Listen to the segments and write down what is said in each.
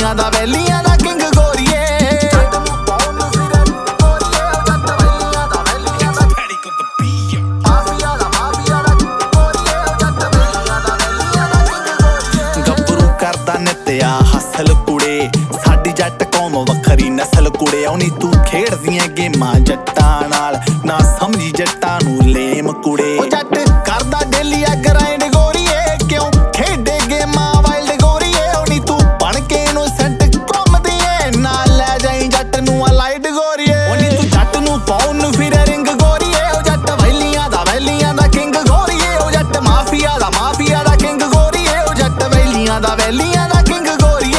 ਵੈਲੀਆਂ ਦਾ king ਗੋਰੀਏ। ਗੱਭਰੂ ਕਰਦਾ ਨਿੱਤਿਆ ਹਸਲ ਕੁੜੇ, ਸਾਡੀ ਜੱਟ ਕੌਮ ਵੱਖਰੀ ਨਸਲ ਕੁੜੇ। ਨੀ ਤੂੰ ਖੇਡਦੀਆਂ ਗੇਮਾਂ ਜੱਟਾਂ ਨਾਲ, ਨਾ ਸਮਝੀ ਜੱਟਾਂ ਨੂੰ ਲੇਮ ਕੁੜੇ। ਜੱਟ ਕਰਦਾ ਡੇਲੀ ਆ ਗਰਾਈਂਡ ਗੋਰੀਏ, ਕਿਉਂ ਖੇਡੇ ਗੇਮਾਂ ਵਾਈਲਡ ਗੋਰੀਏ। ਨੀ ਤੂੰ ਬਣ ਕੇ ਇਨੋਸੈਂਟ ਘੁੰਮਦੀ ਏ, ਨਾਲ ਲੈ ਜਾਈ ਜੱਟ ਨੂੰ ਅਲਾਈਡ ਗੋਰੀਏ। ਨੀ ਤੂੰ ਜੱਟ ਨੂੰ ਪਾਉਣ ਨੂੰ ਫਿਰ ਰਿੰਗ ਗੋਰੀਏ। ਉਹ ਜੱਟ ਵੈਲੀਆਂ ਦਾ ਕਿੰਗ ਗੋਰੀਏ। ਉਹ ਜੱਟ ਮਾਫੀਆ ਦਾ ਕਿੰਗ ਗੋਰੀਏ। ਉਹ ਜੱਟ ਵੈਲੀਆਂ ਦਾ ਕਿੰਗ ਗੋਰੀਏ।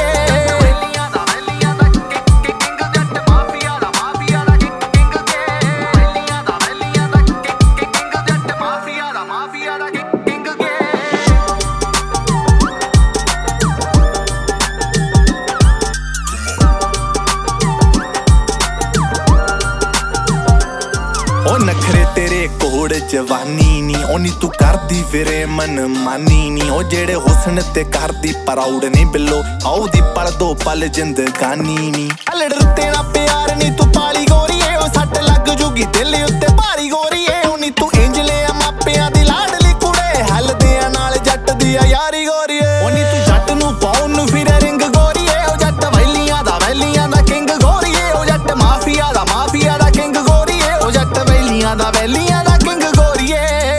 ਉਹ ਨਖਰੇ ਤੇਰੇ ਕੋੜ ਜਵਾਨੀ ਨੀ, ਨੀ ਤੂੰ ਕਰਦੀ ਫਿਰੇ ਮਨ ਮਾਨੀ ਨੀ। ਉਹ ਜਿਹੜੇ ਹੁਸਨ ਤੇ ਕਰਦੀ ਪ੍ਰਾਊਡ ਨੀ ਬਿੱਲੋ, ਆਉਦੀ ਪਲ ਦੋ ਪਲ ਜ਼ਿੰਦਗਾਨੀ ਨੀ। ਅਲੜ ਤੇਰਾ ਪਿਆਰ ਨੀ ਤੂੰ ਪਾਲੀ ਗੋਰੀਏ। ਉਹ ਸੱਟ ਲੱਗ ਜੂਗੀ ਦਿਲ ਉੱਤੇ ਭਾਰੀ ਗੋਰੀਏ। ਨੀ ਤੂੰ ਇੰਜਲੇ ਆ ਮਾਪਿਆਂ ਦੀ ਲਾਡਲੀ ਕੁੜੇ, ਹੱਲਦੇ ਆ ਨਾਲ ਜੱਟ ਦੀ ਆ ਯਾਰੀ ਗੋਰੀਏ। ਨੀ ਤੂੰ ਜੱਟ ਨੂੰ ਪਾਉਣ ਨੂੰ ਫਿਰ ਰਿੰਗ ਗੋਰੀਏ। ਉਹ ਜੱਟ ਵੈਲੀਆਂ ਦਾ ਕਿੰਗ ਗੋਰੀਏ। ਉਹ ਜੱਟ ਮਾਫੀਆ ਦਾ ਕਿੰਗ ਗੋਰੀਏ। ਉਹ ਜੱਟ ਵੈਲੀਆਂ ਦਾ ਕਿੰਗ ਗੋਰੀਏ।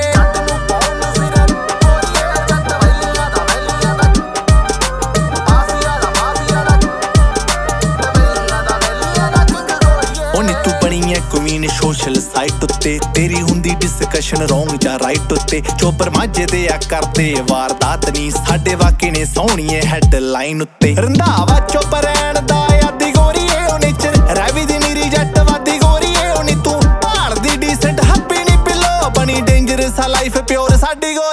ਨੀ ਤੂੰ ਬਣੀ ਐ ਕੁਈਨ ਸੋਸ਼ਲ ਸਾਈਟ ਉੱਤੇ, ਤੇਰੀ ਹੁੰਦੀ ਡਿਸਕਸ਼ਨ ਰੋਂਗ ਜਾਂ ਰਾਈਟ ਉੱਤੇ। ਚੋਪਰ ਮਾਝੇ ਦੇ ਆ ਕਰਦੇ ਵਾਰਦਾਤ ਨੀ, ਸਾਡੇ ਵਾਕੇ ਨੇ ਸੋਹਣੀਏ ਹੈਡਲਾਈਨ ਉੱਤੇ। ਰੰਧਾਵਾ ਚੁੱਪ ਰਹਿਣ ਦਾ ਆਦੀ ਗੋਰੀਏ। ਉਹ ਨੇਚਰ ਰਵੀ ਦੀ ਨੀਰੀ ਜੱਟ ਵਾਦੀ ਗੋਰੀਏ। ਨੀ ਤੂੰ ਭਾਲਦੀ ਡੀਸੈਂਟ ਹੈਪੀ ਨੀ ਪਿੱਲੋ, ਬਣੀ ਡੇਂਜਰਸ ਆ ਲਾਈਫ ਪਿਓਰ ਸਾਡੀ।